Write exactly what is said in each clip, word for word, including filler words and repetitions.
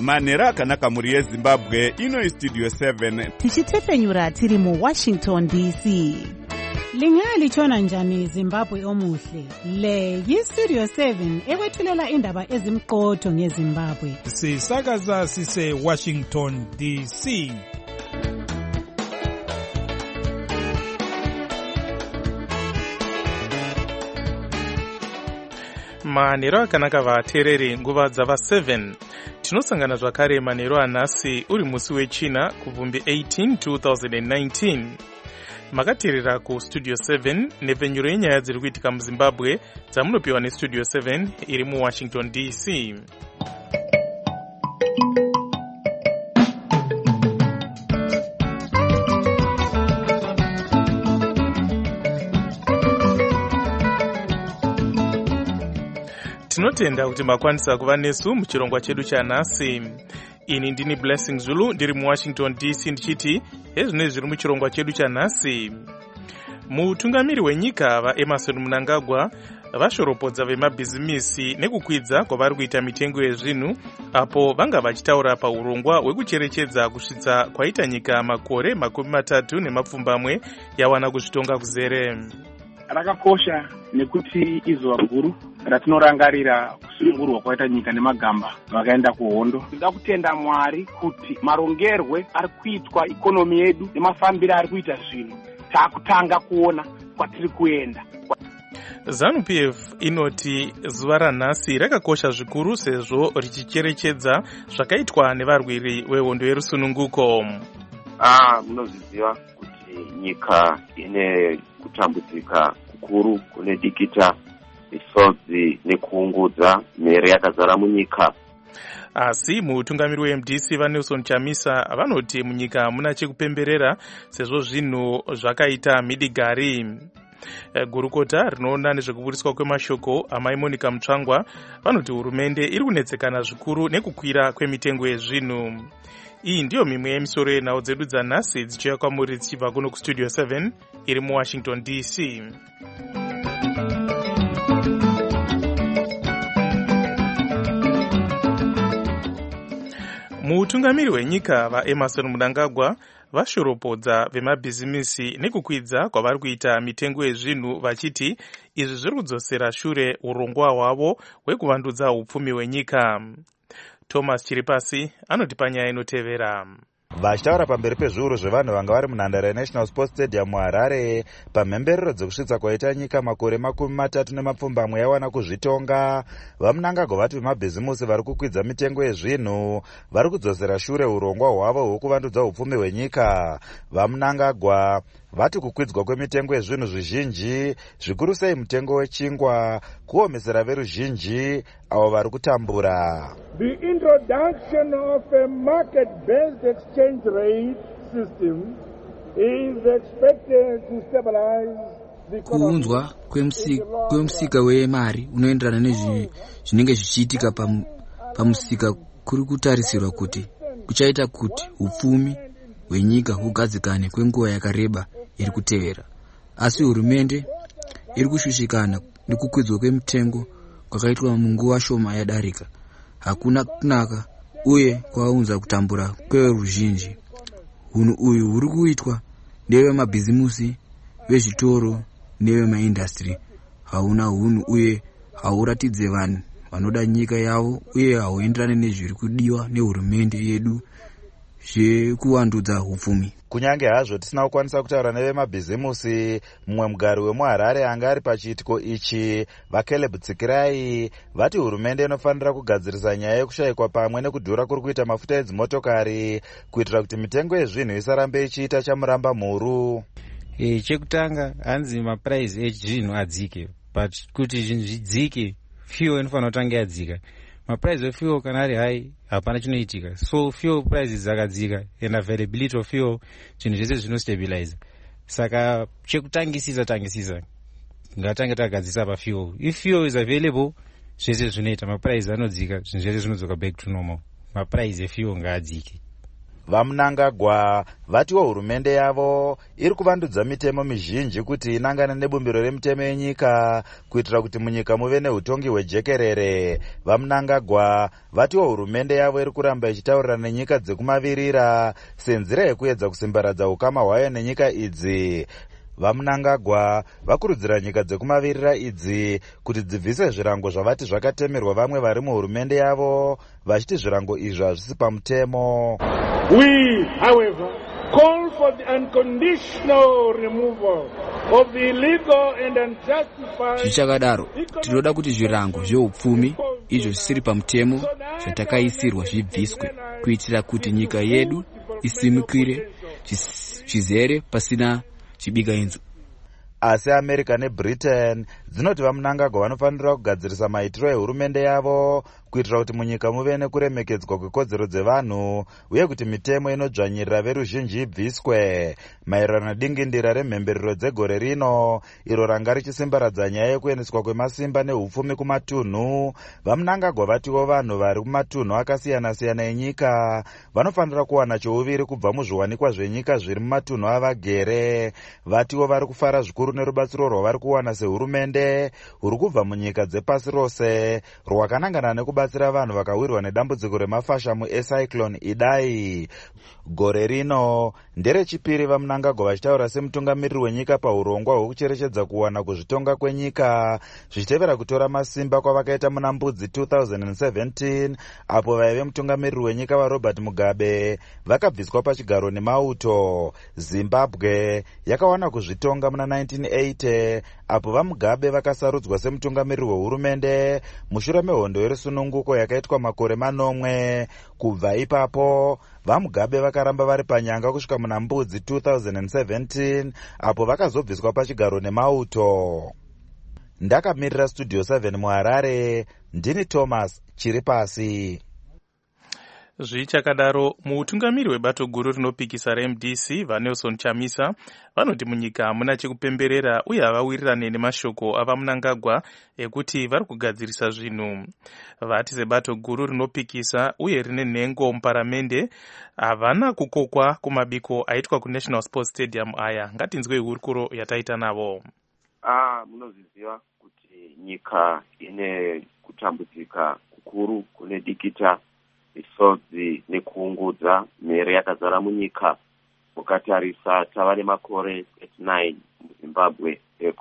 manhero akanaka mhuri yezimbabwe. Ino istudio seven tichitefenyura tiri muwashington D C. Lingalitshona njani Zimbabwe omuhle? Le yistudio seven ekwethulela indaba ezimqotho ngeZimbabwe. Sisakaza sise Washington D C. Manhero akanaka vateereri nguva dzava seven. Tinosangana zvakare manhero anhasi uri musi wechina kubvumbi eighteen two thousand nineteen. Makateerera kustudio seven nepfenyuro yenyaya dziri kuitika muZimbabwe dzamunopiwa nestudio seven iri muWashington D C. Tinotenda kuti makwanisa kuva nesu muchirongwa chedu chanhasi. Ini ndini Blessing Zulu ndiri muWashington D C ndichiti ezvinezvi zviri muchirongwa chedu chanhasi. Mutungamiri wenyika vaEmerson Mnangagwa vashoropodza vemabhizimisi nekukwidza kwavari kuita mitengo yezvinhu apo vanga vachitaura paurongwa hwekucherechedza kusvitsa kwaita nyika makore makumi matatu nemapfumbamwe yawana kuzvitonga kuzere. Rakakosha nekuti izuva guru ratinorangarira kusungurwa kwaita nyika nemagamba vakaenda kuhondo. Tinoda kutenda Mwari kuti marongerwe ari kuitwa ikonomi yedu nemafambiro ari kuita zvinhu takutanga kuona kwatiri kuenda. ZANU P F inoti zuva ranhasi rakakosha zvikuru sezvo richicherechedza zvakaitwa nevarwiri vehondo yerusununguko. Ah, munozviziva kuti nyika ine kutambudzika kukuru kune dikita, misodzi nekuungudza, mhere yakazara munyika. Asi mutungamiri weM D C vaNelson Chamisa vanoti munyika muna chekupemberera sezvo zvinhu zvakaita midigari. Gurukota rinoona nezvekuburiswa kwemashoko amai Monica Mutsvangwa vanoti hurumende iri kunetsekana zvikuru nekukwira kwemitengo yezvinhu. Iyi ndiyo mimwe yemisoro yenhau dzedu dzanhasi dzichiuya kwamuri dzichibva kuno kustudio seven iri muWashington D C. Mutungamiri wenyika vaEmerson Mnangagwa vashoropodza vemabhizimisi nekukwidza kwavari kuita mitengo yezvinhu vachiti izvi zviri kudzosera shure urongwa hwavo hwekuvandudza upfumi hwenyika. Thomas Chiripasi anotipa nyaya inotevera. Vachitaura pamberi pezviuru zvevanhu vanga vari munhandare yeNational Sports Stadium muHarare pamhemberero dzekusvitsa kwaita nyika makore makumi matatu nemapfumbamwe yawana kuzvitonga, vaMnangagwa vati vemabhizimusi vari kukwidza mitengo yezvinhu vari kudzosera shure urongwa hwavo hwekuvandudza upfumi hwenyika. VaMnangagwa vati kukwidzwa kwemitengo yezvinhu zvizhinji, zvikuru sei mutengo wechingwa, kuomesera veruzhinji avo vari kutambura. The introduction of a market-based exchange rate system is expected to stabilize the economy. Kuunzwa kwemusika wemari unoenderana nezvinenge zvichiitika pamusika kuri kutarisirwa kuti kuchaita kuti upfumi hwenyika hugadzikane kwenguva yakareba iri kutevera. Asi hurumende iri kushushikana nekukwidzwa kwemitengo kwakaitwa munguva shoma yadarika. Hakuna kunaka uye kwaunza kutambura kweruzhinji. Hunhu uyu huri kuitwa nevemabhizimusi, vezvitoro nevemaindastri. Hauna hunhu uye hauratidze vanhu vanoda nyika yavo uye hauenderane nezviri kudiwa nehurumende yedu zvekuvandudza upfumi. Kunyange hazvo tisina kukwanisa kutaura nevemabhizimusi, mumwe mugari wemuHarare anga ari pachiitiko ichi, vaCaleb Tsikirai, vati hurumende inofanira kugadzirisa nyaya yekushayikwa pamwe nekudhura kuri kuita mafuta edzimotokari kuitira kuti mitengo yezvinhu isarambe ichiita chamuramba mhuru. E, chekutanga hanzi mapuraizi ezvinhu adzike, but kuti zvinhu zvidzike fuel inofanira kutanga yadzika. Mapuraizi efuel kana ari high hapana chinoitika. So fuel prices dzakadzika and availability of fuel chinhu zvese zvinostabilize. Saka chekutangisisa tangisisa ngatange tagadzisa pa fuel. If fuel is available zvese zvinoita mapuraizi anodzika, zvinhu zvese zvinodzoka back to normal. Mapuraizi efuel ngaadzike. vaMnangagwa vatiwo hurumende yavo iri kuvandudza mitemo mizhinji kuti inangane nebumbiro remitemo yenyika kuitira kuti munyika muve neutongi hwejekerere. VaMnangagwa vatiwo hurumende yavo iri kuramba ichitaurira nenyika dzekumavirira senzira yekuedza kusimbaradza ukama hwayo nenyika idzi. VaMnangagwa vakurudzira nyika dzekumavirira idzi kuti dzibvise zvirango zvavati zvakatemerwa vamwe vari muhurumende yavo, vachiti zvirango izvi hazvisi pamutemo. We, however, call for the unconditional removal of the illegal and unjustified. Zvichakadaro, tinoda kuti zvirango zveupfumi izvo zvisiri pamutemo zvatakaisirwa zvibviswe kuitira kuti nyika yedu isimukire zvizere pasina chibigainzo. Asi America neBritain dzinoti vaMnangagwa vanofanira kugadzirisa maitiro ehurumende yavo kuitira kuti munyika muve nekuremekedzwa kwekodzero dzevanhu uye kuti mitemo inodzvanyirira veruzhinji ibviswe. Maererano nedingindira remhemberero dzegore rino iro ranga richisimbaradza nyaya yekuendeswa kwemasimba neupfumi kumatunhu, vaMnangagwa vatiwo vanhu vari kumatunhu akasiyana-siyana enyika vanofanira kuwana chouviri kubva muzviwanikwa zvenyika zviri mumatunhu avagere. Vatiwo vari kufara zvikuru nerubatsiro rwavari kuwana sehurumende huri kubva munyika dzepasi rose rwakanangana nekubatsira vanhu vakawirwa nedambudziko remafashamu ecyclone Idai. Gore rino nderechipiri vaMnangagwa vachitaura semutungamiriri wenyika paurongwa hwekucherechedza kuwana kuzvitonga kwenyika zvichitevera kutora masimba kwavakaita muna mbudzi two thousand seventeen apo vaive mutungamiriri wenyika vaRobert Mugabe vakabviswa pachigaro nemauto. Zimbabwe yakawana kuzvitonga muna nineteen eighty apo vaMugabe vakasarudzwa semutungamiriri wehurumende mushure mehondo yerusununguko yakaitwa makore manomwe. Kubva ipapo vaMugabe vakaramba vari panyanga kusvika muna mbudzi two thousand seventeen apo vakazobviswa pachigaro nemauto. Ndakamirira Studio seven muHarare, ndini Thomas Chiripasi. Zvichakadaro, mutungamiri webato guru rinopikisa reM D C vaNelson Chamisa vanoti munyika hamuna chekupemberera uye havawirirane nemashoko avaMnangagwa ekuti vari kugadzirisa zvinhu. Vati sebato guru rinopikisa uye rine nhengo muparamende havana kukokwa kumabiko aitwa kuNational Sports Stadium aya. Ngatinzwe hurukuro yataita navo. Ah, munozviziva kuti nyika ine kutambudzika kukuru kune dikita, misodzi nekuungudza, mhere yakazara munyika. Mukatarisa tava nemakore thirty-nine muZimbabwe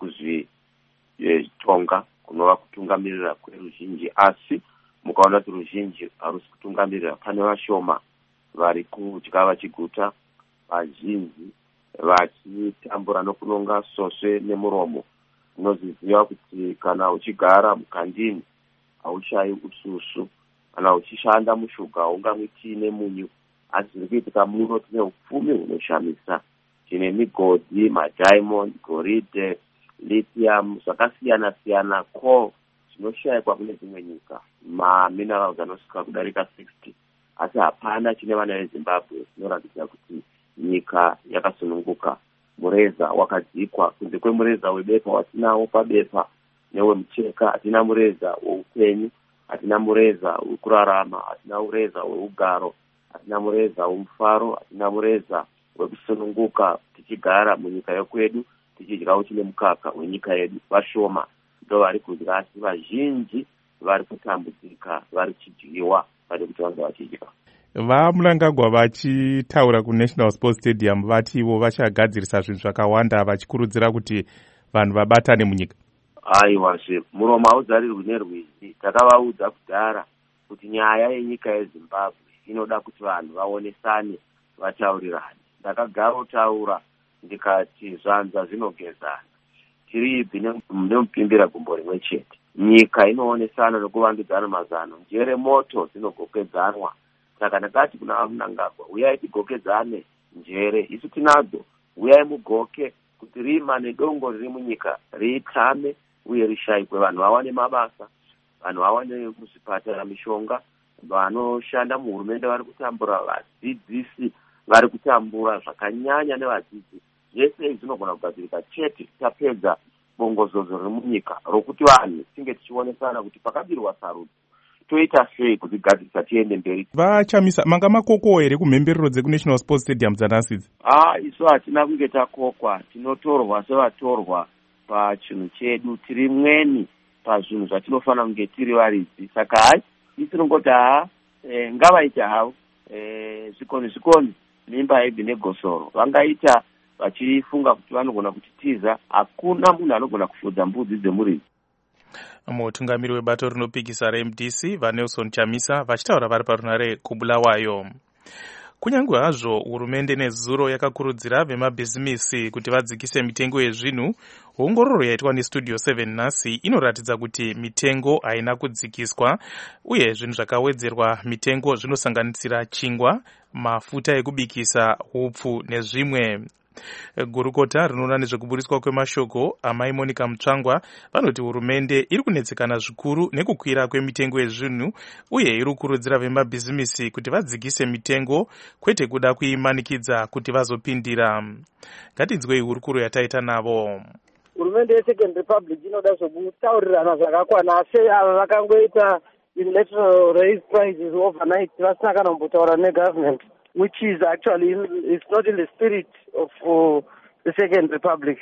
ekuzvitonga kunova kutungamirira kweruzhinji, asi mukaona kuti ruzhinji harusi kutungamirira. Pane vashoma vari kudya vachiguta, vazhinji vachitambura nokunonga soswe nemuromo. Munozviziva kuti kana uchigara mukandini hauchayi ususu, kana uchishanda mushuga haungamwi tii nemunyu, asi zviri kuitika muno tine upfumi hunoshamisa. Tine migodhi, madiamond, goridhe, lithium, zvakasiyana-siyana, coal zvinoshayikwa kune dzimwe nyika, maminerals anosvika kudarika sixty, asi hapana chine vana veZimbabwe. Zvinoratidza kuti nyika yakasununguka. Mureza wakadzikwa, kunze kwemureza webepa watinawo pabepa newemucheka, hatina mureza weupenyu, hatina mureza wekurarama, hatina mureza weugaro, hatina mureza womufaro, hatina mureza wekusununguka tichigara munyika yekwedu tichidyawo chine mukaka wenyika yedu. Vashoma ndo vari kudya, asi vazhinji vari kutambudzika, vari chidyiwa pane kuti vange vachidya. VaMnangagwa vachitaura kuNational Sports Stadium vativo vachagadzirisa zvinhu zvakawanda vachikurudzira kuti vanhu vabatane munyika. Aiwazve, muromo hauzarirwi nerwizi. Takavaudza kudhara kuti nyaya yenyika yeZimbabwe inoda kuti vanhu vaonesane, vataurirane. Ndakagarotaura ndikati zvanza zvinogezana, tiribvi nemupimbira gumbo rimwe chete. Nyika inoonesana nekuvandudzana mazano, njere moto dzinogokedzanwa. Saka ndakati kuna vaMnangagwa, uyai tigokedzane njere, isu tinadzo, uyai mugoke kuti rima nedongo riri munyika riitame uye rishayikwe, vanhu vawane mabasa, vanhu vawane muzvipatara mishonga, vanoshanda muhurumende vari kutambura, vadzidzisi vari kutambura zvakanyanya nevadzidzi. Zvese izvi zvinogona kugadzirika chete tapedza bongozozo riri munyika rokuti vanhu tinge tichionesana kuti pakabirwa sarudzo toita sei kuti gadzirisa tiende mberi. Vachamisa manga makoko here kumhemberero dzekunational sports stadium dzanhasi idzi? Ah, isu hatina kunge takokwa, tinotorwa sevatorwa pachinhu chedu, tiri mweni pazvinhu zvatinofanira kunge tiri varidzi. Saka hai isinongoti haa e, ngavaita havo e, zvikoni zvikoni mimba yedu negosoro vangaita vachifunga kuti vanogona kutitiza. Hakuna munhu anogona kufudza mbudzi dzemuridzi. Mutungamiri webato rinopikisa reM D C vaNelson Chamisa vachitaura vari parunare kuBulawayo. Kunyange hazvo hurumende nezuro yakakurudzira vemabhizimisi kuti vadzikise mitengo yezvinhu, ongororo yaitwa neStudio seven nhasi inoratidza kuti mitengo haina kudzikiswa uye zvinhu zvakawedzerwa mitengo zvinosanganisira chingwa, mafuta ekubikisa, hupfu nezvimwe. Gurukota rinoona nezvekuburiswa kwemashoko amai Monica Mutsvangwa vanoti hurumende iri kunetsekana zvikuru nekukwira kwemitengo yezvinhu uye iri kukurudzira vemabhizimisi kuti vadzikise mitengo kwete kuda kuimanikidza kuti vazopindira. Ngatinzwei hurukuro yataita navo. Hurumende yeSecond Republic inoda zvokutaurirana zvakakwana, asi ava vakangoita electoral raise prices overnight vasina kana kumbotaura negovernment, which is actually in, it's not in the spirit of uh, the Second Republic.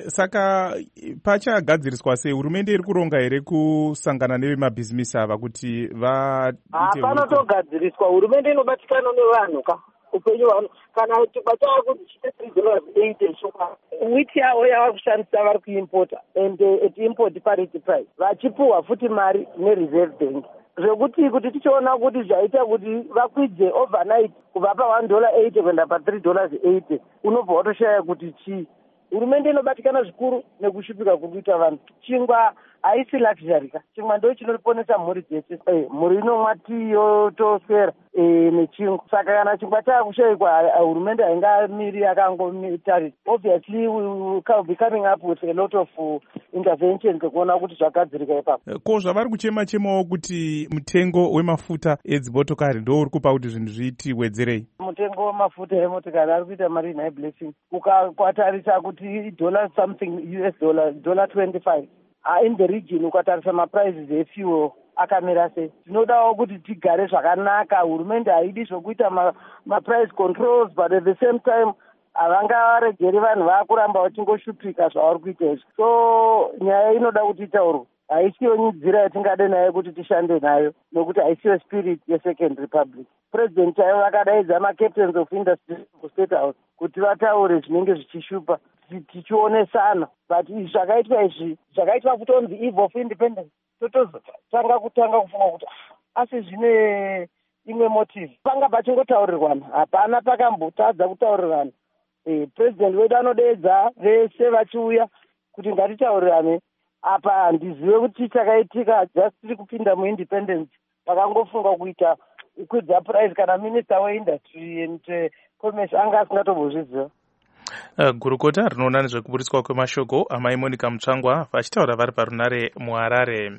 Saka pachagadziriswa sei hurumende iri kuronga here kusangana nevemabhizimisi ava kuti va hapana togadziriswa. Hurumende inobatikana nevanhu ka upenyu vanhu kana tibatava kuti chite three dollars eighty shoka witi yavo yava kushandisa vari kuimpota and uh, at import parity price vachipuhwa futi mari nereserve bank zvekuti kuti tichiona kuti zvaita kuti vakwidze overnight kubva pa one dollar eighty kuenda pa three dollars eighty unobva watoshaya kuti chii. Hurumende inobatikana zvikuru nekushupika kuri kuita vanhu. Chingwa haisi luxury ka, chingwa ndo chinoponesa mhuri dzese. Eh, mhuri inomwa tii yotoswera eh, nechingwa. Saka kana chingwa chakushayikwa hurumende haingamiri yakangotarisa. Obviously we will be coming up with a lot of uh, interventions kuona kuti zvagadzirika ipapo. Ko zvavari kuchema chemawo kuti mutengo wemafuta edzimotokari ndo uri kupa kuti zvinhu zviti wedzerei. Mutengo wemafuta emotokari ari kuita mari in high blessing. Ukatarisa kuti dollar something U S dollar dollar twenty-five uh, in the region ukatarisa maprices efuel akamira sei. Tinodawo kuti tigare zvakanaka. Hurumende haidi zvokuita ma, ma price controls but at the same time havangaregeri vanhu vakuramba vachingoshupika zvavari kuita izvi. So nyaya inoda kuti itaurwe. Haisiyo nzira yatingade nayo kuti tishande nayo nokuti haisiyo spirit yeSecond Republic. President chaivo vakadaidza ma-captains of industry ku-state house kuti vataure zvinenge zvichishupa tichionesana, but izvi zvakaitwa izvi zvakaitwa kutonzi eve of independence totozotanga kutanga kufunga kuti asi zvine imwe motive panga pachingotaurirwana, hapana pakambotadza kutaurirwana. Eh, president wedu anodeedza vese vachiuya kuti ngatitaurirane. Apa handizive kuti chakaitika just tiri kupinda muindependence pakangofunga kuita kukwidza price kana minister weindustry and uh, commerce anga asingatombozviziva. Uh, gurukota rinoona nezvekuburiswa kwemashoko amai Monica Mutsvangwa vachitaura vari parunare muHarare.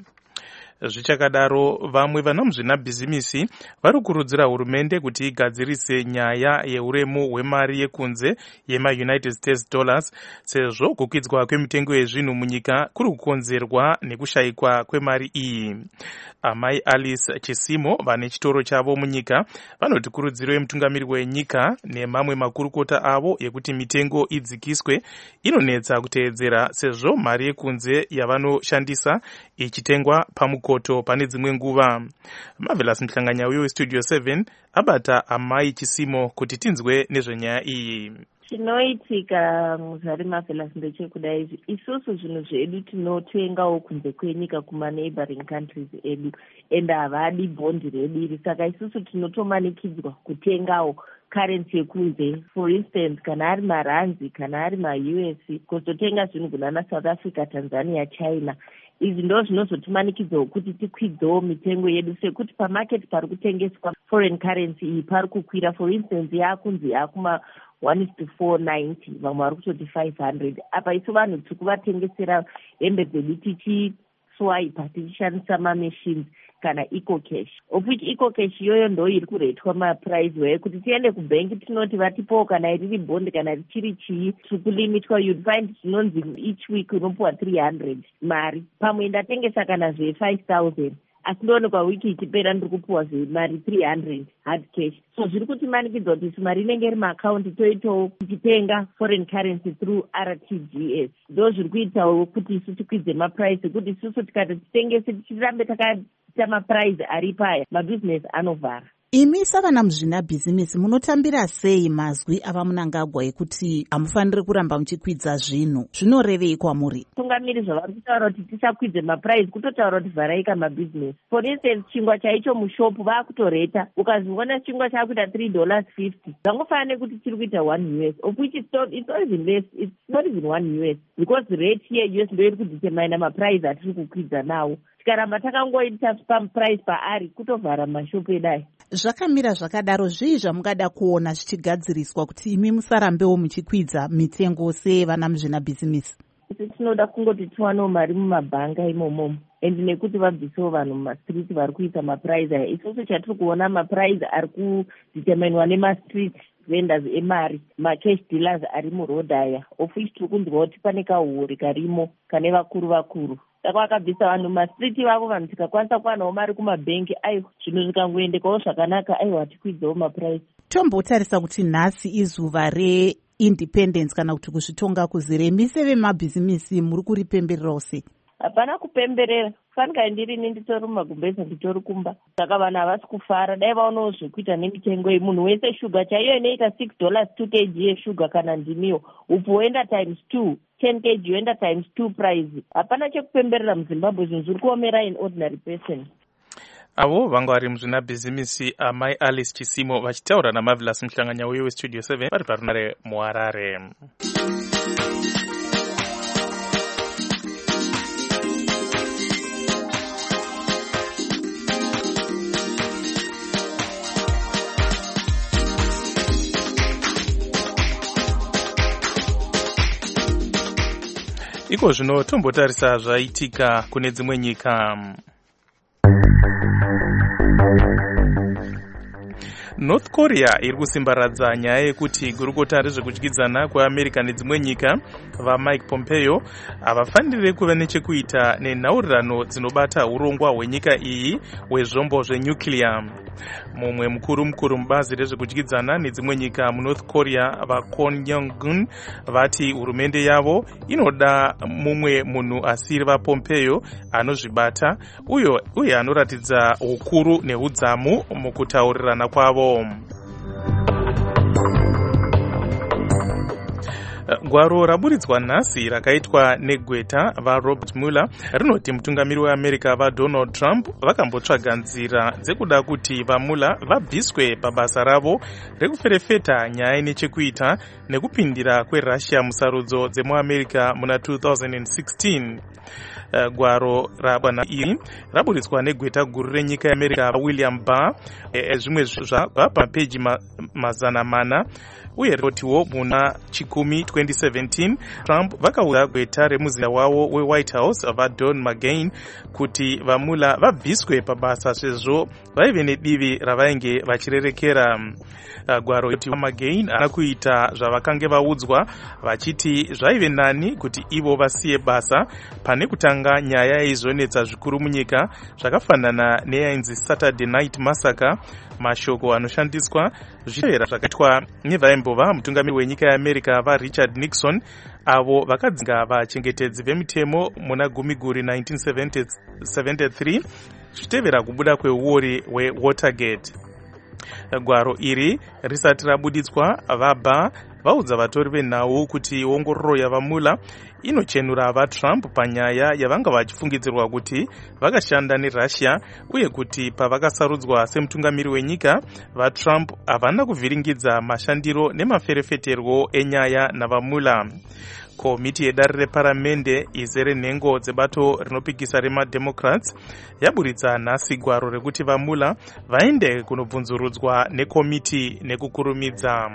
Zvichakadaro vamwe vana muzvinabhizimisi vari kukurudzira hurumende kuti igadzirise nyaya yeuremu hwemari yekunze yemaUnited States dollars sezvo kukwidzwa kwemitengo yezvinhu munyika kuri kukonzerwa nekushayikwa kwemari iyi. Amai Alice Chisimo vane chitoro chavo munyika vanoti kurudziro yemutungamiri wenyika nemamwe makurukota avo yekuti mitengo idzikiswe inonetsa kuteedzera sezvo mari yekunze yavanoshandisa ichitengwa pamukoto pane dzimwe nguva. Marvelous Mhlanganya uyo weStudio seven abata amai Chisimo kuti tinzwe nezvenyaya iyi. Chinoitika muzari Marvelous ndechekudai izvi isusu zvinhu zvedu tinotengawo kunze kwenyika kuma neighboring countries edu ende havadi bhondi redu iri, saka isusu tinotomanikidzwa kutengawo currency yekunze. For instance, kana ari maranzi kana ari ma-U S kuzotenga zvinhu kunana South Africa, Tanzania, China. Izvi ndo zvinozotimanikidzawo kuti tikwidzewo mitengo yedu sekuti pamarket pari kutengeswa foreign currency iyi pari kukwira. For instance, yakunzi yakuma one is to four ninety, vamwe vari kutoti five hundred. Apa isu vanhu tiri kuvatengesera hembe dzedu tichiswaipa tichishandisa mamachines kana ecocash, of which ecocash iyoyo ndo iri kuretwa maprice way kuti tiende kubhengi tinoti vatipowo kana riri bond kana richiri chii tiri kulimitwa. You'd find zvinonzi each week unopuwa three hundred mari. Pamwe ndatengesa kana zve five thousand asi ndoonekwa wiki ichipera ndiri kupuwa zvemari three hundred hard cash. So zviri kutimanikidza kuti isu mari inenge iri maakaunti toitawo tichitenga foreign currency through R T G S. Ndo zviri kuitawo kuti isu tikwidze mapuraisi, kuti isusu tikati titengese tichirambe takaita mapuraisi ari paya, mabhizinesi anovhara. Imi savana muzvinabhizimisi munotambira sei mazwi ava Mnangagwa ekuti hamufaniri kuramba muchikwidza zvinhu? Zvinorevei kwamuri? Tungamiri zvavari kutaura kuti tisakwidze mapuraisi kutotaura kuti vharaika mabhizinesi. For instance, chingwa chaicho mushopu vaakutoreta, ukaziona chingwa chaakuita three dollars fifty, zvangofanira kuti chiri kuita one U S, of which it's not, it's not even less, it's not even one U S, because rate here U S ndo iri kudetermine mapuraisi atiri kukwidza nawo. Tikaramba takangoita pamupuraisi paari kutovhara mashopu edai. Zvakamira zvakadaro, zvii zvamungada kuona zvichigadziriswa kuti imi musarambewo muchikwidza mitengo sevana muzvinabhizimisi? Tinoda kungoti tiwanewo mari mumabhanga imomomo, endi nekuti vabvisewo vanhu mumastriti vari kuita mapuraisi aya. Isusu chatiri kuona mapuraisi ari kudeterminwa nemastreet vendors emari, macash dealers ari muroad aya, of which tiri kunzwa kuti pane kauhori karimo kane vakuru vakuru. Saka vakabvisa vanhu mumastriti vavo, vanhu tikakwanisa kuwanawo mari kumabhengi, aiwa zvinhu zvikangoendekawo zvakanaka, aiwa tikwidzewo mapuraisi. Tombotarisa kuti nhasi izuva reindependence kana kuti kuzvitonga kuzere, mise vemabhizimisi muri kuripembererawo sei? Hapana kupemberera, fanika ndirini nditori mumagumbeza nditori kumba. Saka vanhu havasi kufara, dai vaonawo zvekuita nemitengo yemunhu wese. Shuga chaiyo inoita six dollars two kg yeshuga kana ndimiyo, upo woenda times two, ten kg yoenda times two price. Hapana chekupemberera muZimbabwe, zvinhu zviri kuomera in ordinary person. Avo vanga vari muzvinabhizimisi amai Alice Chisimo vachitaura naMarvelous Muhlanganya uye weStudio seven vari parunare muHarare. Iko zvino tombotarisa zvaitika kune dzimwe nyika. North Korea iri kusimbaradza nyaya yekuti gurukota rezvekudyidzana kweAmerica nedzimwe nyika vaMike Pompeo havafaniri kuva nechekuita nenhaurirano dzinobata urongwa hwenyika iyi hwezvombo zvenyuclear. Mumwe mukuru mukuru mubazi rezvekudyidzana nedzimwe nyika muNorth Korea vaKon Young-gun vati hurumende yavo inoda mumwe munhu asiri vaPompeo anozvibata uyo uye anoratidza hukuru nehudzamu mukutaurirana kwavo. Gwaro raburidzwa nhasi rakaitwa negweta vaRobert Mueller rinoti mutungamiri weAmerica vaDonald Trump vakambotsvaga nzira dzekuda kuti vaMueller vabviswe pabasa ravo rekuferefeta nyaya ine chekuita nekupindira kweRussia musarudzo dzemuAmerica muna two thousand sixteen. Uh, gwaro rabwana iri raburidzwa negweta guru renyika yeAmerica William Barr e, zvimwe zvabva papeji ma, mazana mana uye rotiwo muna chikumi twenty seventeen Trump vakaudza gweta remuzinda wavo weWhite House vaDon McGahn kuti vaMueller vabviswe pabasa sezvo vaive nedivi ravainge vachirerekera. Gwaro roti McGahn ana kuita zvavakange vaudzwa vachiti zvaive nani kuti ivo vasiye basa pane kutanga nyaya yaizonetsa zvikuru munyika zvakafanana neyainzi Saturday Night Massacre. Mashoko anoshandiswa zvitevera zvakaitwa nevaimbova mutungamiri wenyika yeAmerica vaRichard Nixon avo vakadzinga vachengetedzi vemitemo muna gumiguri nineteen seventy-three zvitevera kubuda kweuori weWatergate. Gwaro iri risati rabuditswa vabva vaudza vatori venhau kuti ongororo yavaMueller inochenura vaTrump panyaya yavanga vachifungidzirwa kuti vakashanda neRussia uye kuti pavakasarudzwa semutungamiri wenyika vaTrump havana kuvhiringidza mashandiro nemaferefeterwo enyaya navaMueller. Komiti yedare reparamende izere nhengo dzebato rinopikisa remademocrats yaburitsa nhasi gwaro rekuti vaMueller vaende kunobvunzurudzwa nekomiti nekukurumidza.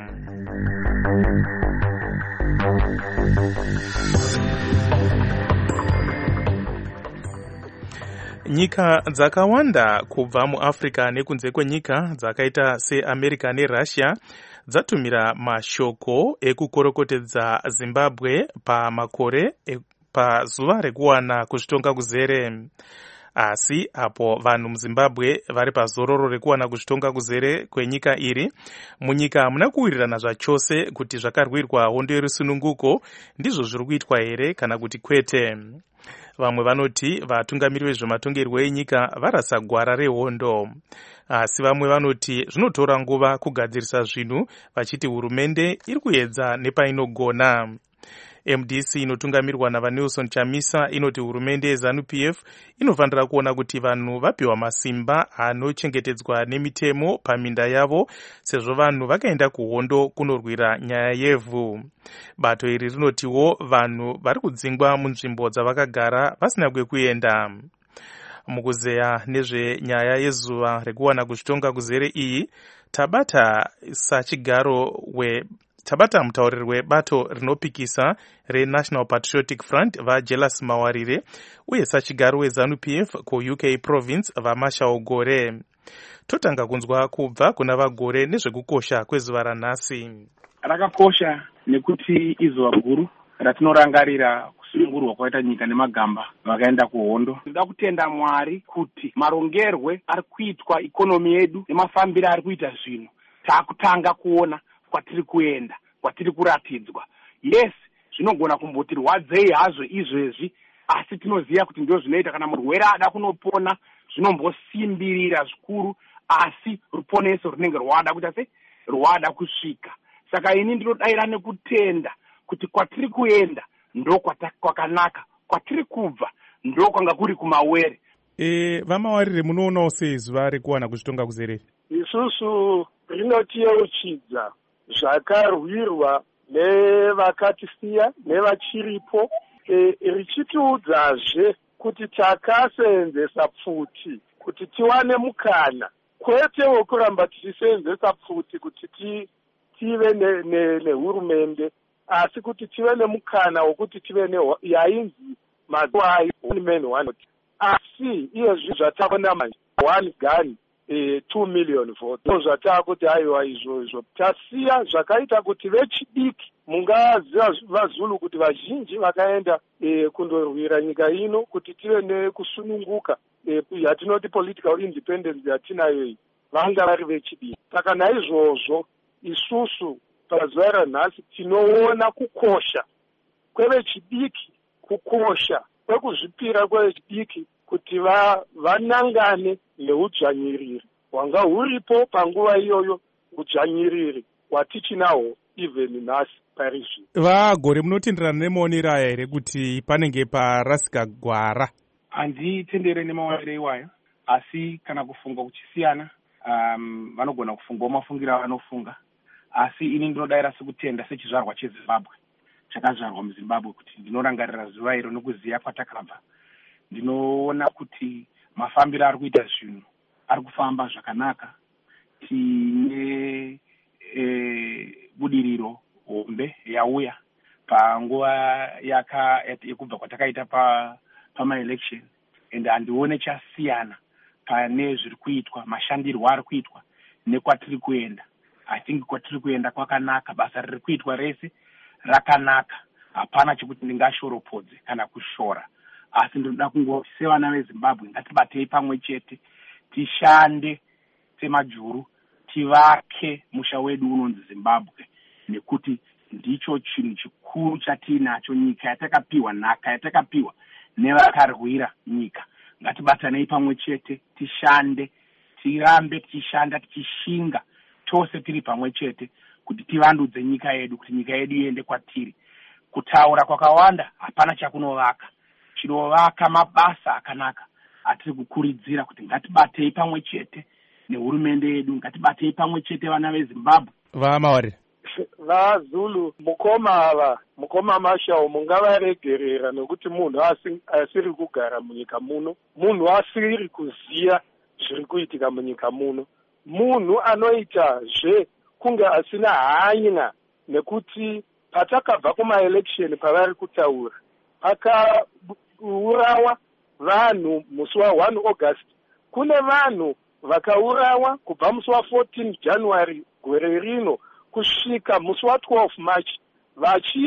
Nyika dzakawanda kubva muAfrica nekunze kwenyika dzakaita seAmerica neRussia dzatumira mashoko ekukorokotedza Zimbabwe pamakore pazuva rekuwana kuzvitonga kuzere. asi apo vanhu muzimbabwe vari pazororo rekuwana kuzvitonga kuzere kwenyika iri, munyika hamuna kuwirirana zvachose kuti zvakarwirwa hondo yerusununguko ndizvo zviri kuitwa here kana kuti kwete. Vamwe vanoti vatungamiri vezvematongerwo enyika varasa gwara rehondo, asi vamwe vanoti zvinotora nguva kugadzirisa zvinhu, vachiti hurumende iri kuedza nepainogona. M D C inotungamirwa navanelson Chamisa inoti hurumende yeZANU P F inofanira kuona kuti vanhu vapiwa masimba anochengetedzwa nemitemo paminda yavo, sezvo vanhu vakaenda kuhondo kunorwira nyaya yevhu. Bato iri rinotiwo vanhu vari kudzingwa munzvimbo dzavakagara vasina kwekuenda. Mukuzeya nezvenyaya yezuva rekuwana kuzvitonga kuzere iyi, tabata sachigaro we tabata mutauriri webato rinopikisa reNational Patriotic Front vaJelas Mawarire uye sachigaro weZANU P F kuU K Province vaMashao Gore. Totanga kunzwa kubva kuna vaGore nezvekukosha kwezuva ranhasi. Rakakosha nekuti izuva guru ratinorangarira kusunungurwa kwaita nyika nemagamba vakaenda kuhondo. Tinoda kutenda Mwari kuti marongerwe ari kuitwa ikonomi yedu nemafambiro ari kuita zvinhu taakutanga kuona kwatiri kuenda, kwatiri kuratidzwa. Yes, zvinogona kumboti rwadzei hazvo izvezvi, asi tinoziva kuti ndio zvinoita kana murwere ada kunopona, zvinombosimbirira zvikuru, asi ruponeso runenge rwada kuita sei, rwada kusvika. Saka ini ndinodaira nekutenda kuti kwatiri kuenda ndo kwakanaka, kwatiri kubva ndo kwanga kuri kumawere. E, vamawarire munoonawo sei zuva rekuwana kuzvitonga kuzere? Isusu rinotiyeuchidza zvakarwirwa nevakatisiya nevachiripo, e, richitiudzazve kuti takaseenzesa pfuti kuti tiwane mukana, kwete wokuramba tichiseenzesa pfuti kuti ti, tive nehurumende ne, ne asi kuti tive nemukana wokuti tive yainzi mazwai one man one vote. Asi iyezvi zvataona manje one gun E, two million votes. No zvatakuti aiwa izvo izvo tasiya zvakaita kuti vechidiki mungaziva vaZulu kuti vazhinji vakaenda e, kundorwira nyika ino kuti tive nekusununguka e, yatinoti political independence yatinayo iyi, vanga vari vechidiki. Saka naizvozvo isusu pazuva ranhasi tinoona kukosha kwevechidiki, kukosha kwekuzvipira kwevechidiki kuti va, vanangane neudzvanyiriri hwanga huripo panguva iyoyo, udzvanyiriri watichinawo even nhasi parizvi. VaGore, munotenderana nemaonero aya here kuti panenge parasika gwara? Handitendere nemaonero iwayo, asi kana kufunga kuchisiyana, um, vanogona kufungawo mafungira avanofunga, asi ini ndinodaira sekutenda sechizvarwa cheZimbabwe, chakazvarwa muZimbabwe, kuti ndinorangarira zuva iro nokuziya kwatakabva. Ndinoona kuti mafambiro ari kuita zvinhu ari kufamba zvakanaka. Tine e, budiriro hombe yauya panguva yaka yekubva kwatakaita pa pamaelection, and handione chasiyana pane zviri kuitwa, mashandirwo ari kuitwa nekwatiri kuenda. I think kwatiri kuenda kwakanaka, basa riri kuitwa rese rakanaka, hapana chekuti ndingashoropodze kana kushora. Asi ndinoda kungoti sevana veZimbabwe ngatibatei pamwe chete, tishande semajuru, tivake musha wedu unonzi Zimbabwe, nekuti ndicho chinhu chikuru chatinacho, nyika yatakapiwa, nhaka yatakapiwa nevakarwira nyika. Ngatibatanei pamwe chete, tishande, tirambe tichishanda tichishinga tose tiri pamwe chete kuti tivandudze nyika yedu, kuti nyika yedu iende kwatiri. Kutaura kwakawanda hapana chakunovaka, chinovaka mabasa akanaka atiri kukuridzira kuti ngatibatei pamwe chete nehurumende yedu, ngatibatei pamwe chete vana veZimbabwe. VaMawarire, vaZulu, mukoma ava mukoma Mashao mungavaregerera nokuti munhu asiri kugara munyika muno, munhu asiri kuziya zviri kuitika munyika muno, munhu anoita zve kunge asina hanya nekuti patakabva kumaelection pavari kutaura pakaurawa vanhu musi wa one August, kune vanhu vakaurawa kubva musi wa fourteen January gore rino kusvika musi wa twelve March,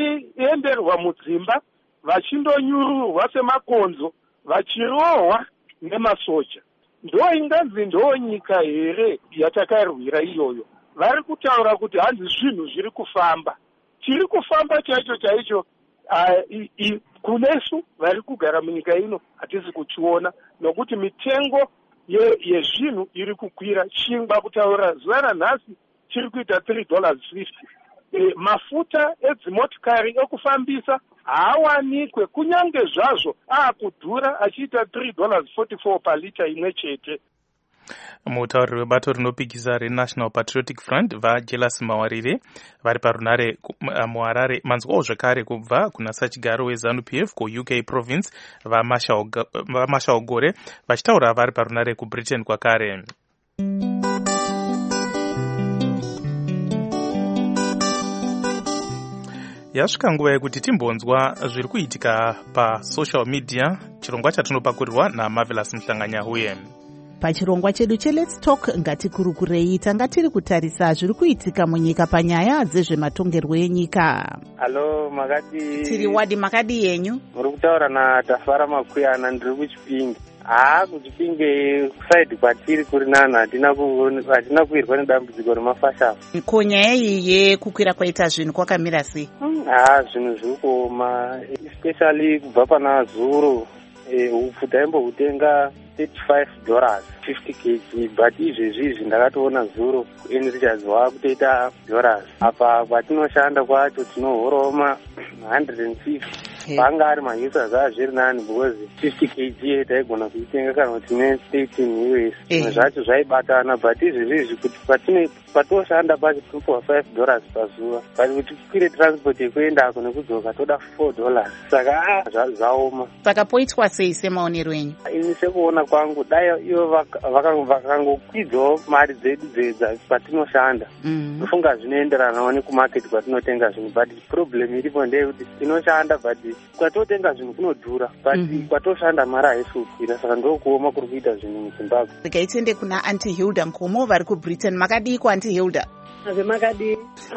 vachienderwa mudzimba, vachindonyururwa semakonzo, vachirohwa nemasoja. Ndo inganzi ndo nyika here yatakarwira iyoyo. Vari kutaura kuti hanzi zvinhu zviri kufamba. Chiri kufamba chaicho chaicho uh, kunesu vari kugara munyika ino hatisi kuchiona, nokuti mitengo yezvinhu ye iri kukwira. Chingwa kutaura zuva ranhasi chiri kuita three dollars fifty. E, mafuta edzimotikari ekufambisa haawanikwe, kunyange zvazvo aakudhura achiita three dollars forty-four palita imwe chete. Mutauriri webato rinopikisa reNational Patriotic Front vaJelas Mawarire vari parunare muHarare manzwawo zvakare kubva kuna sachigaro weZANU P F kuU K province vaMasha Ogore vachitaura vari parunare kuBritain kwakare. Yasvika nguva yekuti timbonzwa zviri kuitika pasocial media, chirongwa chatinopakurirwa naMarvelous Mhlanganyahuye. Pachirongwa chedu cheLet's Talk ngatikurukurei tanga tiri kutarisa zviri kuitika munyika panyaya dzezvematongerwo enyika. Halo, makadi. Tiri wadi makadi yenyu. Muri kutaura naTafara Makuyana, ndiri kuChipinge. Haa, kuChipinge kusaidi kwatiri kuri nani hatina hatina kuirwa nedambudziko remafashafu. Ko nyaya iyi yekukwira kwaita zvinhu kwakamira sei? Haa, zvinhu zviri kuoma, especially kubva pana Zuro. Eh, upfu taimbohutenga thirty-five dollars fifty kilograms, but izvezvi ndakatoona Zuro enrichers waakutoita dollars. Apa kwatinoshanda kwacho tinohorawo ma one hundred fifty. Panga ari mausers azviri nani because fifty kilograms taigona kuitenga kana kuti ne-thirteen U S. Zvimwe zvacho zvaibatana, but izvezvi kuti patine patoshanda pacho tinopiwa five dollars pazuva, but kuti tikwire transport yekuendako nekudzoka toda four dollars. Saka zvaoma. Saka poitwa sei semaonero enyu? Ini sekuona kwangu dai ivo vakangokwidzawo mari dzedu patinoshanda, tofunga zvinoenderanawo nekumarket kwatinotenga zvinhu, but problem iripo ndeyekuti tinoshanda but kwatotenga zvinhu kunodhura, but kwatoshanda mari haisi kukwira. Saka ndokuoma kuri kuita zvinhu muZimbabwe. Rikaitende kuna Aunty Hilda Nkomo vari kuBritain. Makadiko Aunty Hilda? Azvemakadi.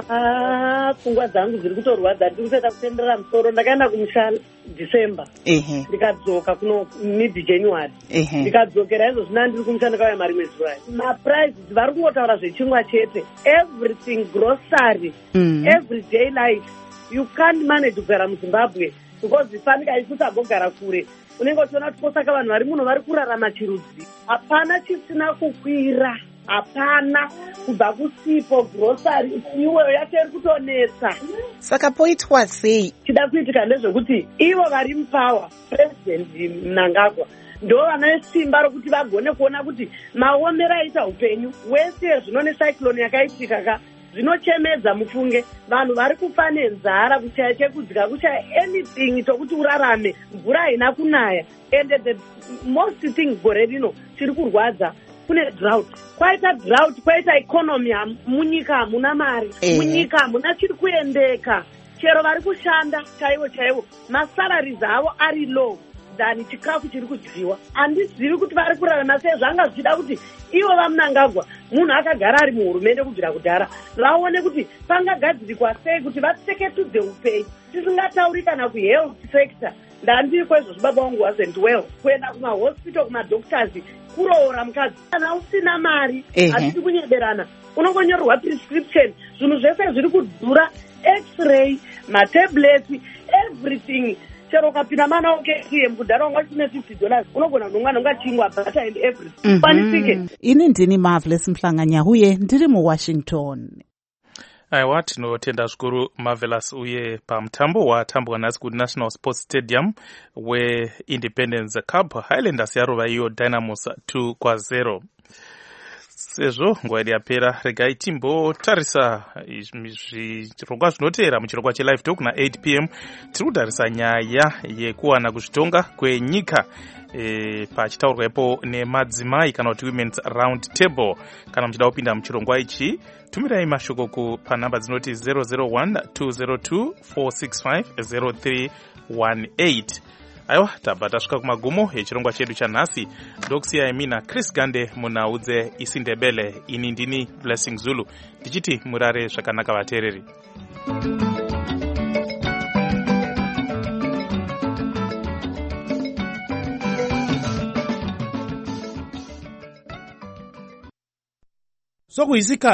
Ah, pfungwa dzangu dziri kutorwadza, ndiri kutoita kutenderera musoro. Ndakaenda kumushana December. Ehe. Ndikadzoka kuno mid January. Ehe. Ndikadzokera izvo zvina ndiri kumushana kauya mari mwezi wayo. Ma-prices vari kungotaura zvechingwa chete. Everything, grocery, mm. everyday life. You can't manage kugara muZimbabwe because ifanika isisagogara kure. Unenge uchiona kuti posaka vanhu vari muno vari kurarama chirudzi. Hapana chisina kukwira. Hapana, kubva kusipo, grocery, iweyo yacho iri kutonetsa. Saka poitwa sei? Chida kuitika ndezvekuti ivo vari mupower, President Mnangagwa, ndo vane simba rokuti vagone kuona kuti maomero aita upenyu wese zvino necyclone yakaitika ka zvinochemedza mufunge. Vanhu vari kufa nenzara, kushaya chekudya, kushaya anything tokuti urarame, mvura haina kunaya. And the most thing gore rino chiri kurwadza kune drought. Kwaita drought, kwaita economy munyika hamuna mari, munyika hamuna chiri kuendeka. Chero vari kushanda chaivo chaivo, masalaries avo ari low than chikafu chiri kudyiwa. Handizivi kuti vari kurarama sei. Zvanga zvichida kuti ivo vaMnangagwa, munhu akagara ari muhurumende kubvira kudhara, vaone kuti pangagadzirikwa sei kuti vateketudze upenyu. Tisingatauri kana kuhealth sector. Ndandiri kwezvo zvibaba vangu wasn't well. Kuenda kumahospital, kumadoctors, kuroora mukadzi kana usina mari, hatisi kunyeberana. Unongonyorerwa prescription, zvinhu zvese zviri kudhura, x-ray, matablets, everything. Chero ukapinda mana uke mudhara wanga chine fifty dollars, unogona kuti mwana ungachingwa butter and everything. Panisike. Ini ndini Marvelous Mhlanganyahuye, ndiri muWashington. Aiwa, tinotenda zvikuru Marvelous uye pamutambo watambwa nhasi kuNational Sports Stadium weIndependence Cup, Highlanders yarova iyo Dynamos two kwa zero. Sezvo nguva yedu yapera, regai timbotarisa zvirongwa zvinotevera muchirongwa cheLive Talk na eight p m. Tiri kutarisa nyaya yekuwana kuzvitonga kwenyika e, pachitaurwa ipo nemadzimai kana kuti Women's Round Table. Kana muchida kupinda muchirongwa ichi, tumirai mashoko ku panhamba dzinoti zero zero one two zero two four six five zero three one eight. Aiwa, tabva tasvika kumagumo echirongwa chedu chanhasi. Ndokusiyai mina Chris Gande munaudze isindebele. Ini ndini Blessing Zulu, ndichiti murare zvakanaka vateereri. sokuyisikhathi